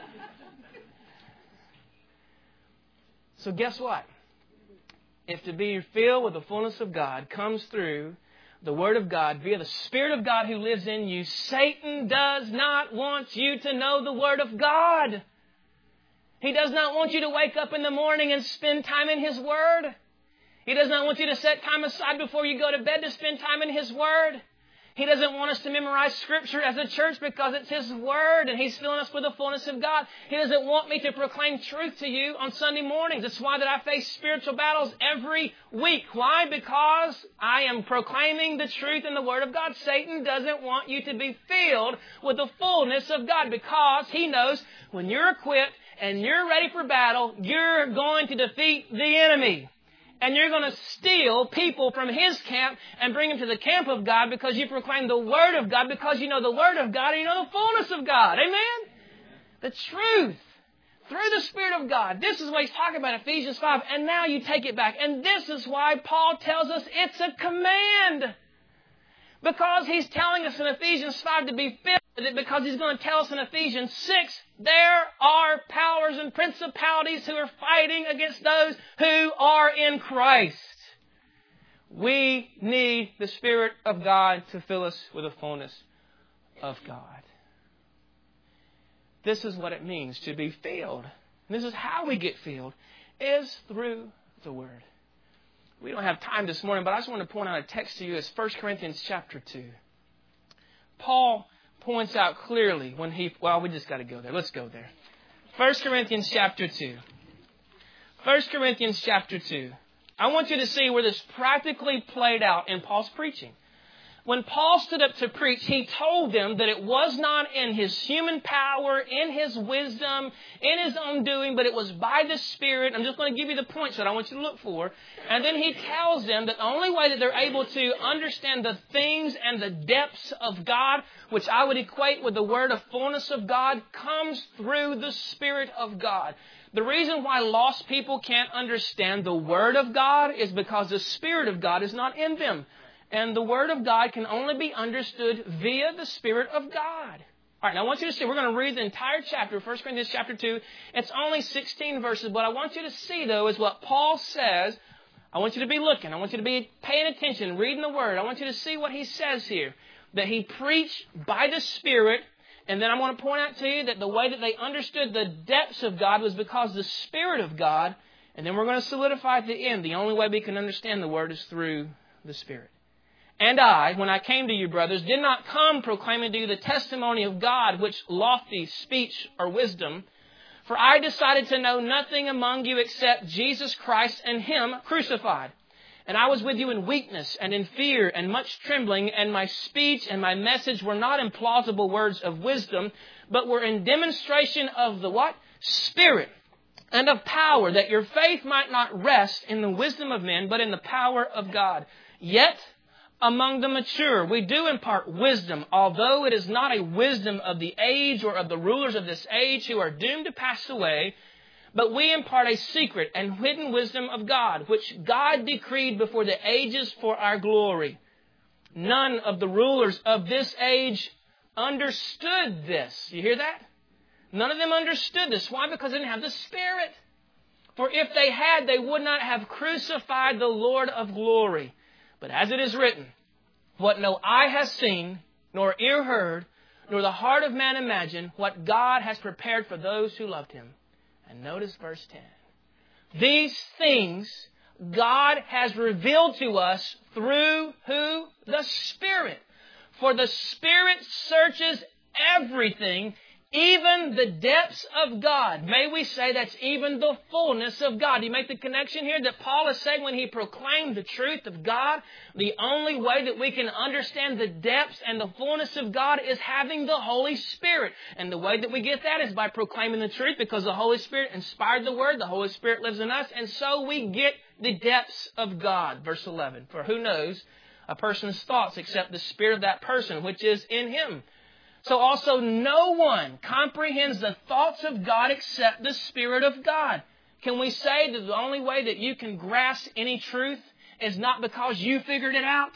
So guess what? If to be filled with the fullness of God comes through the Word of God, via the Spirit of God who lives in you, Satan does not want you to know the Word of God. He does not want you to wake up in the morning and spend time in His Word. He does not want you to set time aside before you go to bed to spend time in His Word. He doesn't want us to memorize Scripture as a church because it's His Word and He's filling us with the fullness of God. He doesn't want me to proclaim truth to you on Sunday mornings. It's why that I face spiritual battles every week. Why? Because I am proclaiming the truth in the Word of God. Satan doesn't want you to be filled with the fullness of God because he knows when you're equipped and you're ready for battle, you're going to defeat the enemy. And you're going to steal people from his camp and bring them to the camp of God because you proclaim the Word of God, because you know the Word of God and you know the fullness of God. Amen? The truth through the Spirit of God. This is what he's talking about in Ephesians 5. And now you take it back. And this is why Paul tells us it's a command. Because he's telling us in Ephesians 5 to be filled with it, because he's going to tell us in Ephesians 6, there are powers and principalities who are fighting against those who are in Christ. We need the Spirit of God to fill us with the fullness of God. This is what it means to be filled. And this is how we get filled, is through the Word. We don't have time this morning, but I just want to point out a text to you. It's 1 Corinthians chapter 2. Paul points out clearly when we just got to go there. Let's go there. 1 Corinthians chapter 2. 1 Corinthians chapter 2. I want you to see where this practically played out in Paul's preaching. When Paul stood up to preach, he told them that it was not in his human power, in his wisdom, in his own doing, but it was by the Spirit. I'm just going to give you the points that I want you to look for. And then he tells them that the only way that they're able to understand the things and the depths of God, which I would equate with the word of fullness of God, comes through the Spirit of God. The reason why lost people can't understand the Word of God is because the Spirit of God is not in them. And the Word of God can only be understood via the Spirit of God. All right, now I want you to see, we're going to read the entire chapter, 1 Corinthians chapter 2. It's only 16 verses. What I want you to see, though, is what Paul says. I want you to be looking. I want you to be paying attention, reading the Word. I want you to see what he says here. That he preached by the Spirit. And then I want to point out to you that the way that they understood the depths of God was because the Spirit of God. And then we're going to solidify at the end. The only way we can understand the Word is through the Spirit. And I, when I came to you, brothers, did not come proclaiming to you the testimony of God, which lofty speech or wisdom. For I decided to know nothing among you except Jesus Christ and Him crucified. And I was with you in weakness and in fear and much trembling, and my speech and my message were not in plausible words of wisdom, but were in demonstration of the what? Spirit and of power, that your faith might not rest in the wisdom of men, but in the power of God. Yet, among the mature, we do impart wisdom, although it is not a wisdom of the age or of the rulers of this age who are doomed to pass away, but we impart a secret and hidden wisdom of God, which God decreed before the ages for our glory. None of the rulers of this age understood this. You hear that? None of them understood this. Why? Because they didn't have the Spirit. For if they had, they would not have crucified the Lord of glory. But as it is written, what no eye has seen, nor ear heard, nor the heart of man imagined, what God has prepared for those who loved Him. And notice verse 10. These things God has revealed to us through who? The Spirit. For the Spirit searches everything, even the depths of God. May we say that's even the fullness of God. Do you make the connection here that Paul is saying when he proclaimed the truth of God, the only way that we can understand the depths and the fullness of God is having the Holy Spirit. And the way that we get that is by proclaiming the truth, because the Holy Spirit inspired the Word. The Holy Spirit lives in us. And so we get the depths of God. Verse 11. For who knows a person's thoughts except the spirit of that person which is in him? So also no one comprehends the thoughts of God except the Spirit of God. Can we say that the only way that you can grasp any truth is not because you figured it out?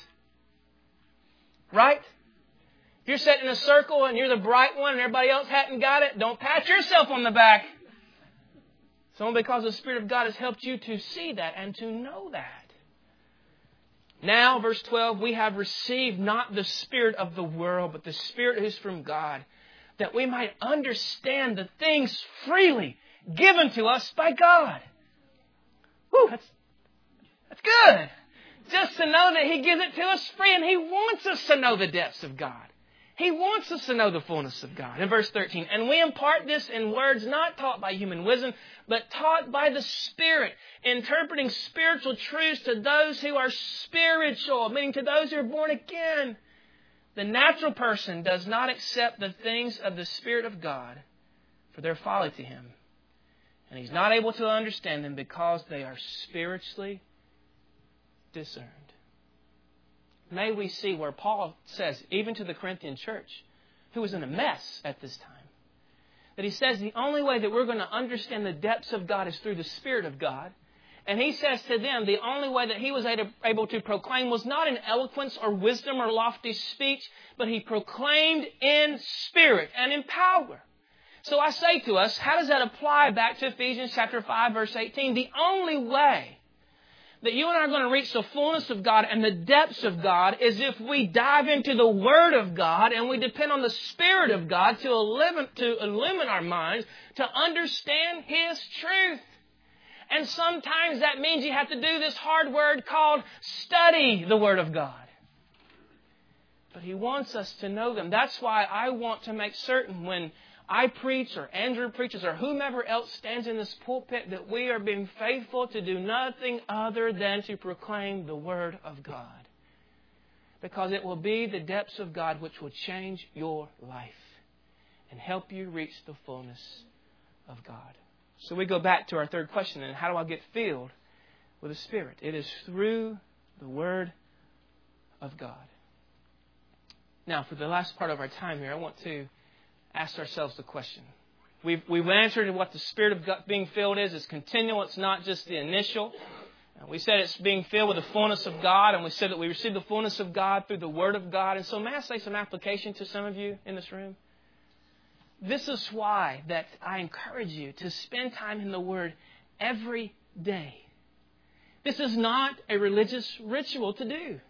Right? If you're sitting in a circle and you're the bright one and everybody else hadn't got it, don't pat yourself on the back. It's only because the Spirit of God has helped you to see that and to know that. Now, verse 12, we have received not the spirit of the world, but the Spirit who is from God, that we might understand the things freely given to us by God. Whew, that's good. Just to know that He gives it to us free, and He wants us to know the depths of God. He wants us to know the fullness of God. In verse 13, and we impart this in words not taught by human wisdom, but taught by the Spirit, interpreting spiritual truths to those who are spiritual, meaning to those who are born again. The natural person does not accept the things of the Spirit of God, for their folly to him. And he's not able to understand them because they are spiritually discerned. May we see where Paul says, even to the Corinthian church, who was in a mess at this time, that he says the only way that we're going to understand the depths of God is through the Spirit of God. And he says to them, the only way that he was able to proclaim was not in eloquence or wisdom or lofty speech, but he proclaimed in spirit and in power. So I say to us, how does that apply back to Ephesians chapter 5, verse 18? The only way that you and I are going to reach the fullness of God and the depths of God is if we dive into the Word of God and we depend on the Spirit of God to illumine our minds to understand His truth. And sometimes that means you have to do this hard word called study the Word of God. But He wants us to know them. That's why I want to make certain when I preach or Andrew preaches or whomever else stands in this pulpit that we are being faithful to do nothing other than to proclaim the Word of God. because it will be the depths of God which will change your life and help you reach the fullness of God. So we go back to our third question, and how do I get filled with the Spirit? It is through the Word of God. Now, for the last part of our time here, I want to ask ourselves the question. We've answered what the Spirit of God being filled is. It's continual. It's not just the initial. We said it's being filled with the fullness of God, and we said that we receive the fullness of God through the Word of God. And so may I say some application to some of you in this room? This is why that I encourage you to spend time in the Word every day. This is not a religious ritual to do.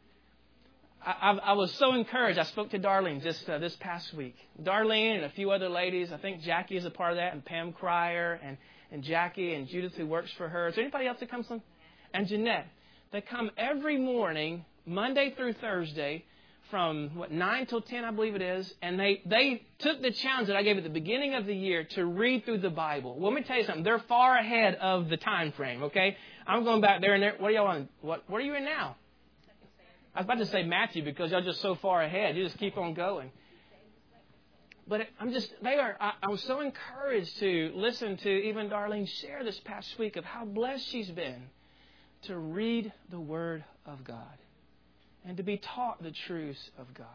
I was so encouraged. I spoke to Darlene just this past week. Darlene and a few other ladies. I think Jackie is a part of that, and Pam Cryer, and Jackie, and Judith, who works for her. Is there anybody else that comes from? And Jeanette. They come every morning, Monday through Thursday, from 9 till 10, I believe it is. And they took the challenge that I gave at the beginning of the year to read through the Bible. Well, let me tell you something. They're far ahead of the time frame, okay? I'm going back there and there. What are y'all on? What are you in now? I was about to say Matthew because y'all just so far ahead. You just keep on going. But I was so encouraged to listen to even Darlene share this past week of how blessed she's been to read the Word of God and to be taught the truths of God.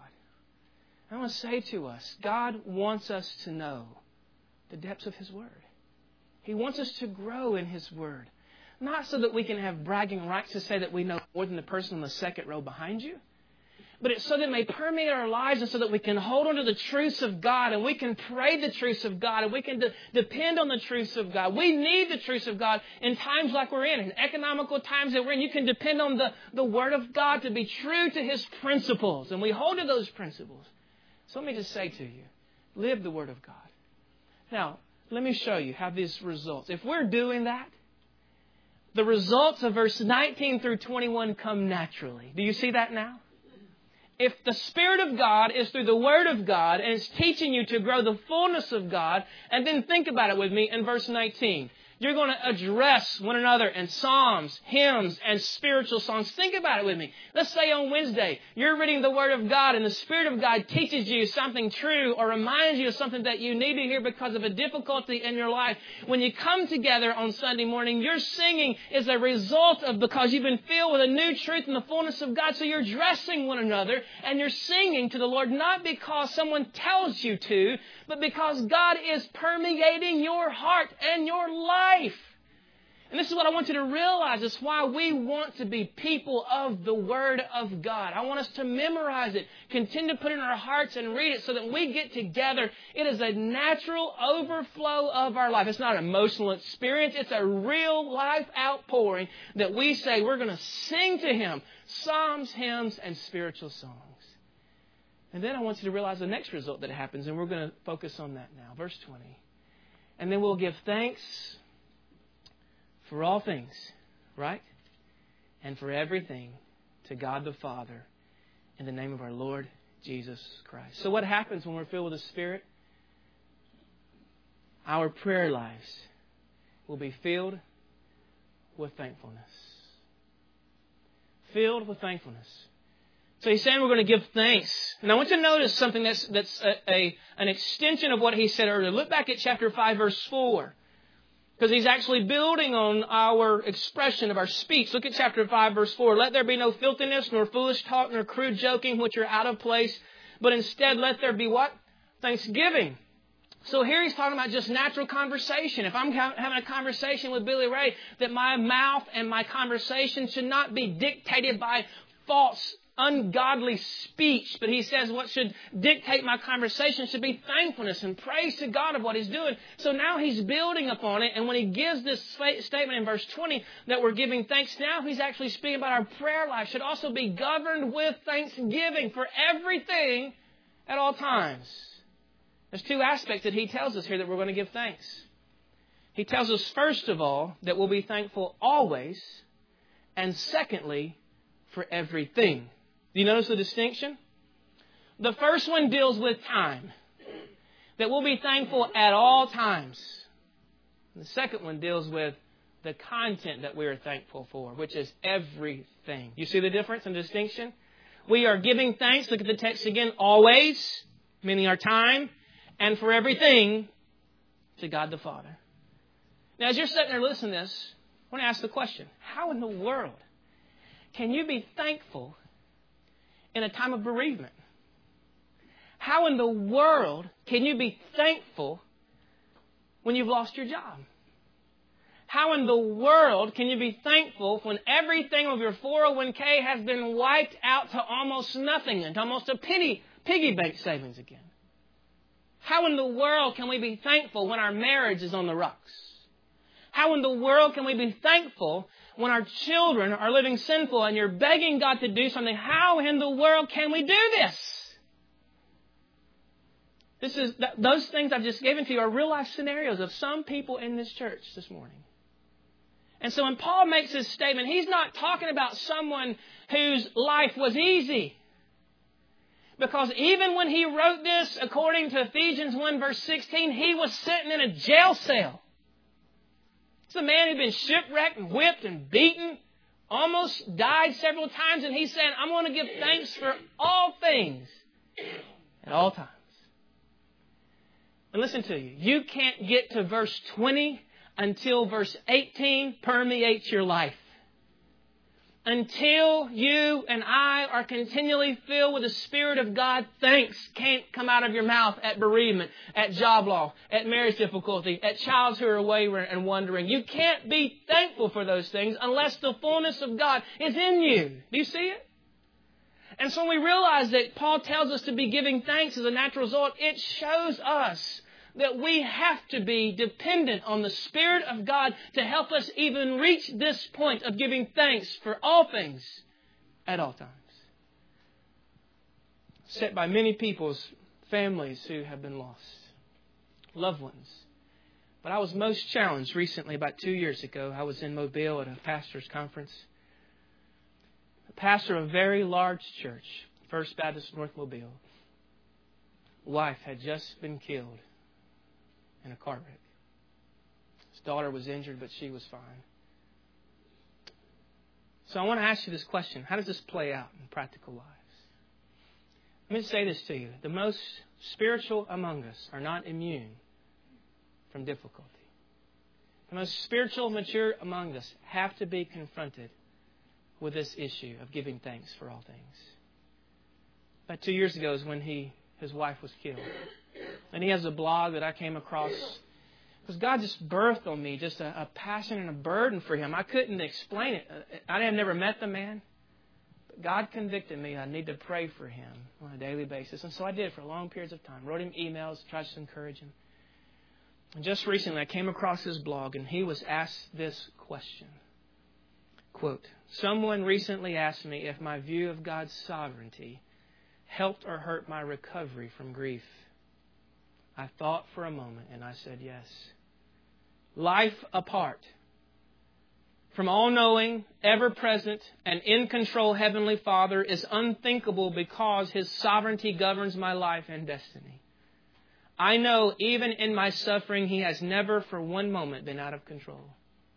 I want to say to us, God wants us to know the depths of His Word. He wants us to grow in His Word. Not so that we can have bragging rights to say that we know more than the person on the second row behind you. But it's so that it may permeate our lives and so that we can hold on to the truths of God and we can pray the truths of God and we can depend on the truths of God. We need the truths of God in times like we're in economical times that we're in. You can depend on the Word of God to be true to His principles. And we hold to those principles. So let me just say to you, live the Word of God. Now, let me show you how these results. If we're doing that, the results of verse 19 through 21 come naturally. Do you see that now? If the Spirit of God is through the Word of God and it's teaching you to grow the fullness of God, and then think about it with me in verse 19. You're going to address one another in psalms, hymns, and spiritual songs. Think about it with me. Let's say on Wednesday, you're reading the Word of God and the Spirit of God teaches you something true or reminds you of something that you need to hear because of a difficulty in your life. When you come together on Sunday morning, your singing is a result of because you've been filled with a new truth and the fullness of God. So you're addressing one another and you're singing to the Lord, not because someone tells you to, but because God is permeating your heart and your life. And this is what I want you to realize. It's why we want to be people of the Word of God. I want us to memorize it, continue to put it in our hearts and read it so that we get together. It is a natural overflow of our life. It's not an emotional experience. It's a real life outpouring that we say we're going to sing to Him psalms, hymns, and spiritual songs. And then I want you to realize the next result that happens, and we're going to focus on that now. Verse 20. And then we'll give thanks for all things, right? And for everything to God the Father in the name of our Lord Jesus Christ. So what happens when we're filled with the Spirit? Our prayer lives will be filled with thankfulness. Filled with thankfulness. So he's saying we're going to give thanks. And I want you to notice something that's an extension of what he said earlier. Look back at chapter 5, verse 4. Because he's actually building on our expression of our speech. Look at chapter 5, verse 4. Let there be no filthiness, nor foolish talk, nor crude joking, which are out of place. But instead, let there be what? Thanksgiving. So here he's talking about just natural conversation. If I'm having a conversation with Billy Ray, that my mouth and my conversation should not be dictated by false, ungodly speech. But he says what should dictate my conversation should be thankfulness and praise to God of what He's doing. So now he's building upon it. And when he gives this statement in verse 20 that we're giving thanks now, he's actually speaking about our prayer life should also be governed with thanksgiving for everything at all times. There's two aspects that he tells us here that we're going to give thanks. He tells us, first of all, that we'll be thankful always. And secondly, for everything. Do you notice the distinction? The first one deals with time. That we'll be thankful at all times. And the second one deals with the content that we are thankful for, which is everything. You see the difference and distinction? We are giving thanks, look at the text again, always, meaning our time, and for everything to God the Father. Now, as you're sitting there listening to this, I want to ask the question, how in the world can you be thankful in a time of bereavement? How in the world can you be thankful when you've lost your job? How in the world can you be thankful when everything of your 401k has been wiped out to almost nothing and to almost a piggy bank savings again? How in the world can we be thankful when our marriage is on the rocks? How in the world can we be thankful when our children are living sinful and you're begging God to do something? How in the world can we do this? Those things I've just given to you are real life scenarios of some people in this church this morning. And so when Paul makes this statement, he's not talking about someone whose life was easy. Because even when he wrote this, according to Ephesians 1 verse 16, he was sitting in a jail cell. It's a man who'd been shipwrecked and whipped and beaten, almost died several times, and he said, I'm going to give thanks for all things at all times. And listen to you. You can't get to verse 20 until verse 18 permeates your life. Until you and I are continually filled with the Spirit of God, thanks can't come out of your mouth at bereavement, at job loss, at marriage difficulty, at childs who are wayward and wandering. You can't be thankful for those things unless the fullness of God is in you. Do you see it? And so when we realize that Paul tells us to be giving thanks as a natural result, it shows us that we have to be dependent on the Spirit of God to help us even reach this point of giving thanks for all things at all times. Set by many people's families who have been lost, loved ones. But I was most challenged recently, about 2 years ago. I was in Mobile at a pastor's conference. The pastor of a very large church, First Baptist North Mobile, wife had just been killed in a car wreck. His daughter was injured, but she was fine. So I want to ask you this question. How does this play out in practical lives? Let me say this to you. The most spiritual among us are not immune from difficulty. The most spiritual, mature among us have to be confronted with this issue of giving thanks for all things. About 2 years ago is when his wife was killed. And he has a blog that I came across because God just birthed on me just a passion and a burden for him. I couldn't explain it. I had never met the man. But God convicted me. I need to pray for him on a daily basis. And so I did for long periods of time. Wrote him emails, tried to encourage him. And just recently I came across his blog and he was asked this question. Quote, someone recently asked me if my view of God's sovereignty helped or hurt my recovery from grief. I thought for a moment and I said yes. Life apart from all-knowing, ever-present, and in-control Heavenly Father is unthinkable because His sovereignty governs my life and destiny. I know even in my suffering, He has never for one moment been out of control.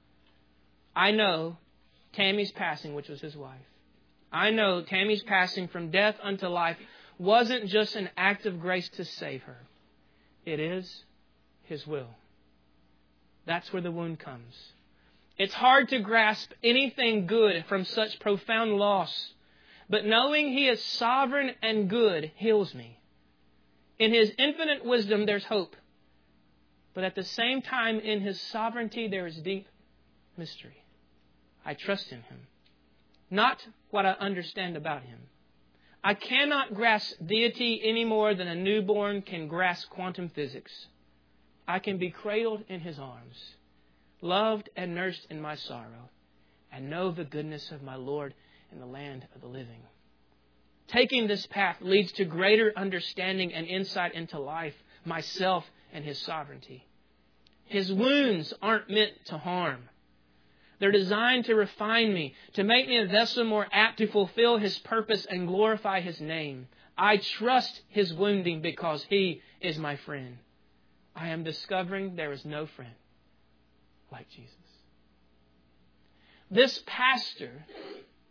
I know Tammy's passing, which was his wife. I know Tammy's passing from death unto life wasn't just an act of grace to save her. It is His will. That's where the wound comes. It's hard to grasp anything good from such profound loss, but knowing He is sovereign and good heals me. In His infinite wisdom, there's hope. But at the same time, in His sovereignty, there is deep mystery. I trust in Him, not what I understand about Him. I cannot grasp deity any more than a newborn can grasp quantum physics. I can be cradled in His arms, loved and nursed in my sorrow, and know the goodness of my Lord in the land of the living. Taking this path leads to greater understanding and insight into life, myself, and His sovereignty. His wounds aren't meant to harm. They're designed to refine me, to make me a vessel more apt to fulfill His purpose and glorify His name. I trust His wounding because He is my friend. I am discovering there is no friend like Jesus. This pastor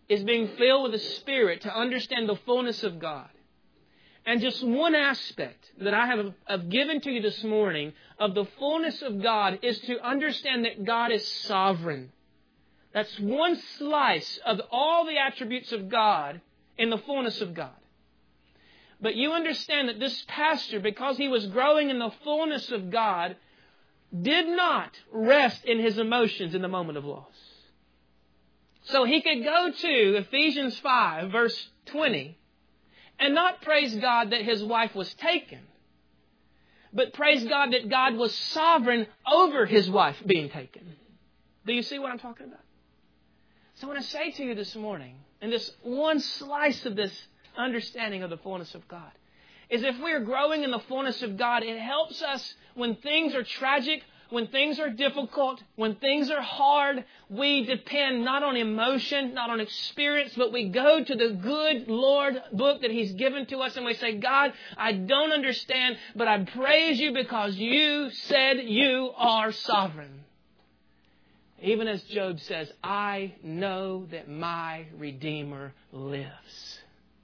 is being filled with the Spirit to understand the fullness of God. And just one aspect that I have given to you this morning of the fullness of God is to understand that God is sovereign. That's one slice of all the attributes of God in the fullness of God. But you understand that this pastor, because he was growing in the fullness of God, did not rest in his emotions in the moment of loss. So he could go to Ephesians 5, verse 20, and not praise God that his wife was taken, but praise God that God was sovereign over his wife being taken. Do you see what I'm talking about? So I want to say to you this morning, in this one slice of this understanding of the fullness of God, is if we're growing in the fullness of God, it helps us when things are tragic, when things are difficult, when things are hard. We depend not on emotion, not on experience, but we go to the good Lord book that He's given to us and we say, God, I don't understand, but I praise you because you said you are sovereign. Even as Job says, I know that my Redeemer lives.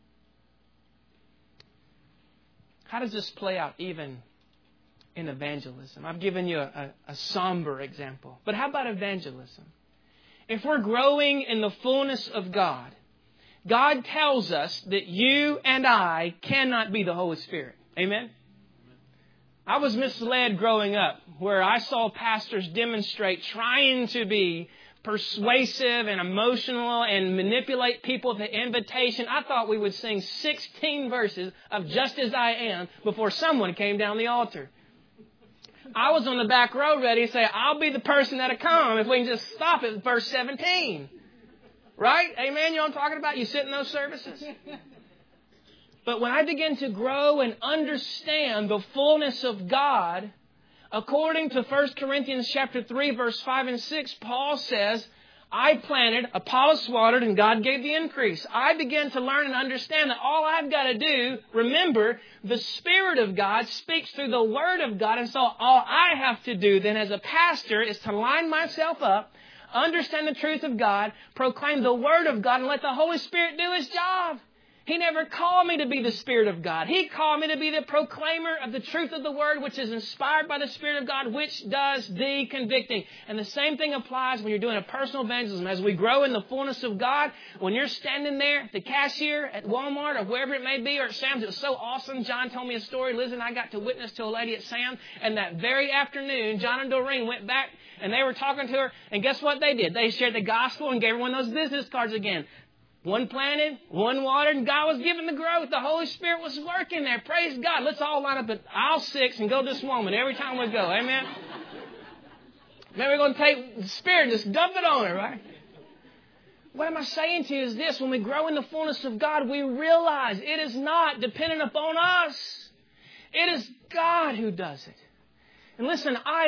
How does this play out even in evangelism? I've given you a somber example. But how about evangelism? If we're growing in the fullness of God, God tells us that you and I cannot be the Holy Spirit. Amen? I was misled growing up where I saw pastors demonstrate trying to be persuasive and emotional and manipulate people with the invitation. I thought we would sing 16 verses of Just As I Am before someone came down the altar. I was on the back row ready to say, I'll be the person that'll come if we can just stop at verse 17. Right? Amen? You know what I'm talking about? You sit in those services? But when I begin to grow and understand the fullness of God, according to 1 Corinthians chapter 3, verse 5 and 6, Paul says, I planted, Apollos watered, and God gave the increase. I began to learn and understand that all I've got to do, remember, the Spirit of God speaks through the Word of God. And so all I have to do then as a pastor is to line myself up, understand the truth of God, proclaim the Word of God, and let the Holy Spirit do His job. He never called me to be the Spirit of God. He called me to be the proclaimer of the truth of the Word, which is inspired by the Spirit of God, which does the convicting. And the same thing applies when you're doing a personal evangelism. As we grow in the fullness of God, when you're standing there, the cashier at Walmart or wherever it may be, or at Sam's, it was so awesome. John told me a story. Liz and I got to witness to a lady at Sam's, and that very afternoon, John and Doreen went back, and they were talking to her, and guess what they did? They shared the gospel and gave her one of those business cards again. One planted, one watered, and God was giving the growth. The Holy Spirit was working there. Praise God. Let's all line up at aisle 6 and go this woman every time we go. Amen? Then we're going to take the Spirit and just dump it on her, right? What am I saying to you is this. When we grow in the fullness of God, we realize it is not dependent upon us. It is God who does it. And listen, I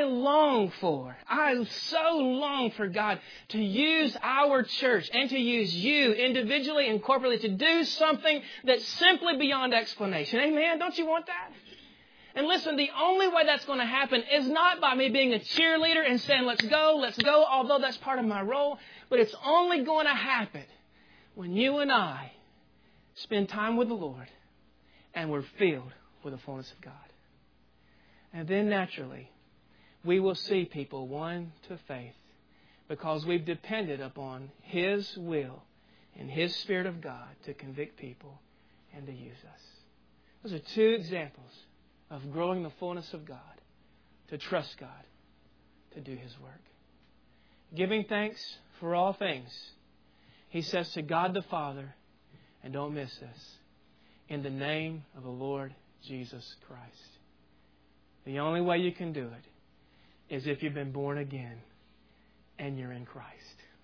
so long for God to use our church and to use you individually and corporately to do something that's simply beyond explanation. Amen? Don't you want that? And listen, the only way that's going to happen is not by me being a cheerleader and saying, let's go, although that's part of my role. But it's only going to happen when you and I spend time with the Lord and we're filled with the fullness of God. And then naturally, we will see people won to faith because we've depended upon His will and His Spirit of God to convict people and to use us. Those are two examples of growing the fullness of God, to trust God, to do His work. Giving thanks for all things. He says to God the Father, and don't miss this, in the name of the Lord Jesus Christ. The only way you can do it is if you've been born again and you're in Christ.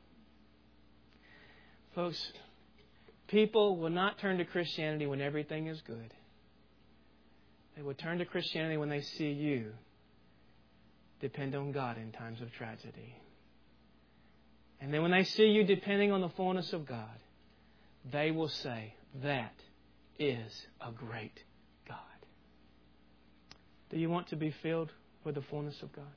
Folks, people will not turn to Christianity when everything is good. They will turn to Christianity when they see you depend on God in times of tragedy. And then when they see you depending on the fullness of God, they will say, that is a great God. Do you want to be filled with the fullness of God?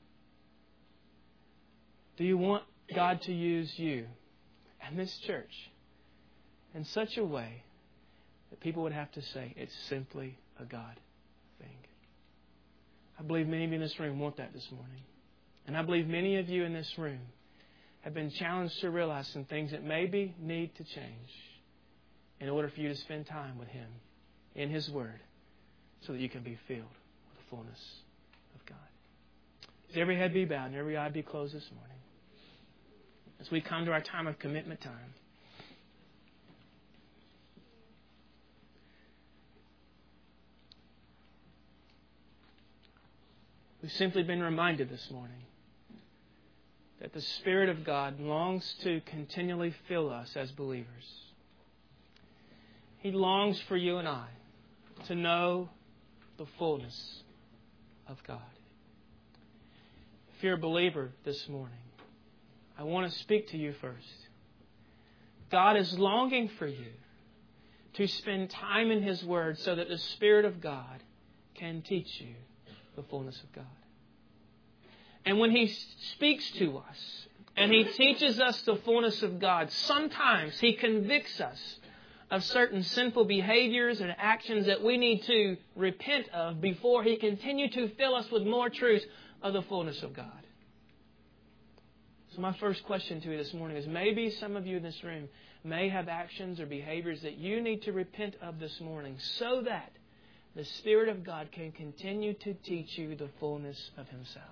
Do you want God to use you and this church in such a way that people would have to say, it's simply a God thing. I believe many of you in this room want that this morning. And I believe many of you in this room have been challenged to realize some things that maybe need to change in order for you to spend time with Him in His Word so that you can be filled with the fullness of God. As every head be bowed and every eye be closed this morning, as we come to our time of commitment time, we've simply been reminded this morning that the Spirit of God longs to continually fill us as believers. He longs for you and I to know the fullness of God. If you're a believer this morning, I want to speak to you first. God is longing for you to spend time in His Word so that the Spirit of God can teach you the fullness of God. And when He speaks to us and He teaches us the fullness of God, sometimes He convicts us of certain sinful behaviors and actions that we need to repent of before He continue to fill us with more truth of the fullness of God. So my first question to you this morning is, maybe some of you in this room may have actions or behaviors that you need to repent of this morning so that the Spirit of God can continue to teach you the fullness of Himself.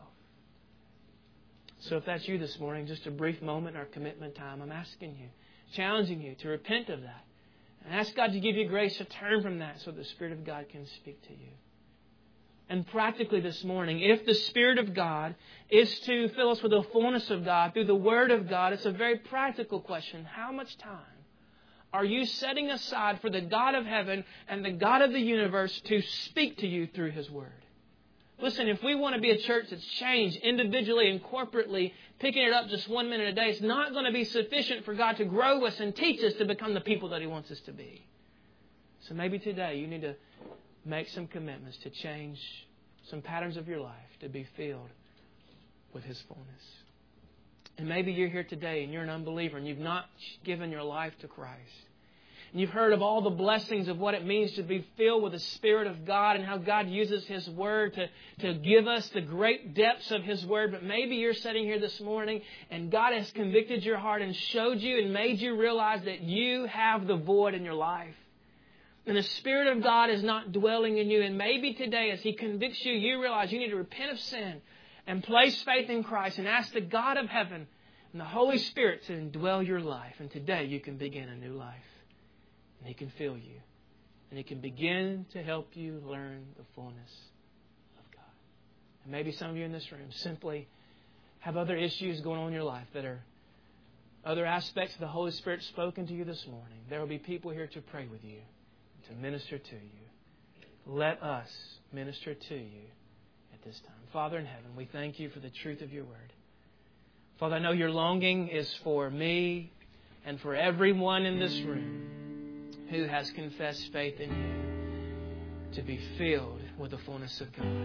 So if that's you this morning, just a brief moment in our commitment time, I'm asking you, challenging you to repent of that. And ask God to give you grace to turn from that so the Spirit of God can speak to you. And practically this morning, if the Spirit of God is to fill us with the fullness of God through the Word of God, it's a very practical question. How much time are you setting aside for the God of heaven and the God of the universe to speak to you through His Word? Listen, if we want to be a church that's changed individually and corporately, picking it up just 1 minute a day, it's not going to be sufficient for God to grow us and teach us to become the people that He wants us to be. So maybe today you need to make some commitments to change some patterns of your life to be filled with His fullness. And maybe you're here today and you're an unbeliever and you've not given your life to Christ. And you've heard of all the blessings of what it means to be filled with the Spirit of God and how God uses His Word to give us the great depths of His Word. But maybe you're sitting here this morning and God has convicted your heart and showed you and made you realize that you have the void in your life. And the Spirit of God is not dwelling in you. And maybe today as He convicts you, you realize you need to repent of sin and place faith in Christ and ask the God of heaven and the Holy Spirit to indwell your life. And today you can begin a new life. And He can fill you. And He can begin to help you learn the fullness of God. And maybe some of you in this room simply have other issues going on in your life that are other aspects of the Holy Spirit spoken to you this morning. There will be people here to pray with you, to minister to you. Let us minister to you at this time. Father in heaven, we thank You for the truth of Your Word. Father, I know Your longing is for me and for everyone in this room who has confessed faith in You to be filled with the fullness of God.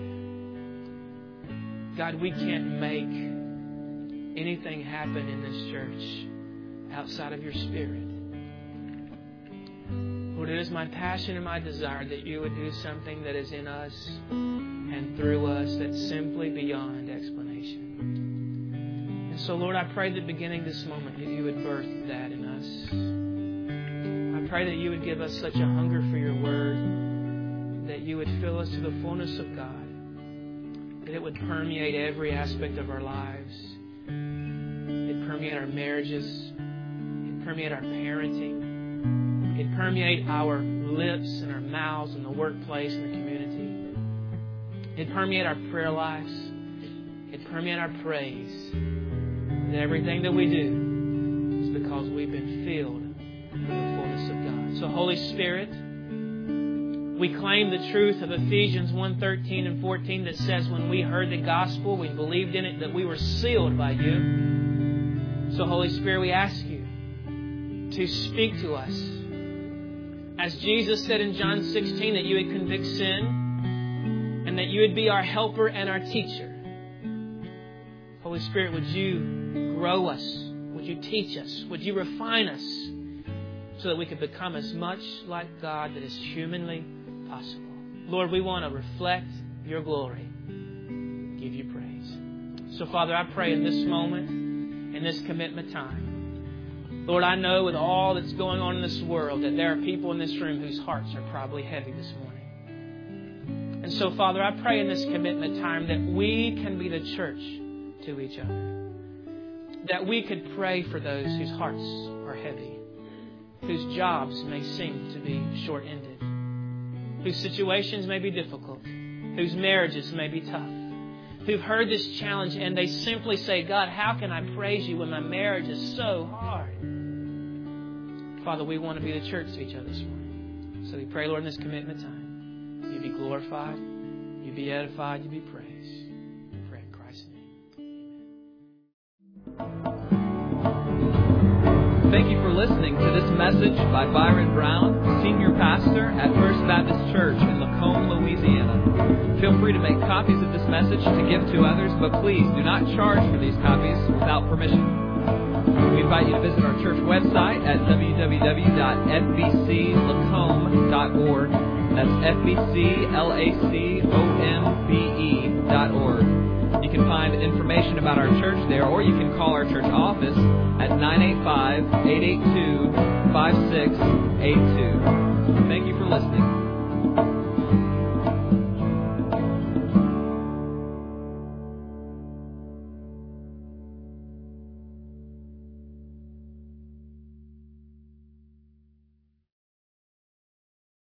God, we can't make anything happen in this church outside of Your Spirit. Lord, it is my passion and my desire that You would do something that is in us and through us that's simply beyond explanation. And so, Lord, I pray that beginning this moment that You would birth that in us. I pray that You would give us such a hunger for Your Word, that You would fill us to the fullness of God, that it would permeate every aspect of our lives. It'd permeate our marriages. It'd permeate our parenting. It'd permeate our lips and our mouths in the workplace and the community. It'd permeate our prayer lives. It'd permeate our praise. And everything that we do is because we've been filled with the fullness of God. So, Holy Spirit, we claim the truth of Ephesians 1:13 and 14 that says when we heard the gospel, we believed in it, that we were sealed by You. So, Holy Spirit, we ask You to speak to us. As Jesus said in John 16, that You would convict sin and that You would be our helper and our teacher. Holy Spirit, would You grow us? Would You teach us? Would You refine us so that we could become as much like God that is humanly possible. Lord, we want to reflect your glory, give you praise. So, Father, I pray in this moment, in this commitment time, Lord, I know with all that's going on in this world that there are people in this room whose hearts are probably heavy this morning. And so, Father, I pray in this commitment time that we can be the church to each other. That we could pray for those whose hearts are heavy, whose jobs may seem to be short-ended, whose situations may be difficult, whose marriages may be tough, who've heard this challenge and they simply say, God, how can I praise you when my marriage is so hard? Father, we want to be the church to each other this morning. So we pray, Lord, in this commitment time, you be glorified, you be edified, you be praised. We pray in Christ's name. Thank you for listening to this message by Byron Brown, Senior Pastor at First Baptist Church in Lacombe, Louisiana. Feel free to make copies of this message to give to others, but please do not charge for these copies without permission. We invite you to visit our church website at www.fbclacombe.org. That's FBCLACOMBE.org. You can find information about our church there, or you can call our church office at 985-882-5682. Thank you for listening.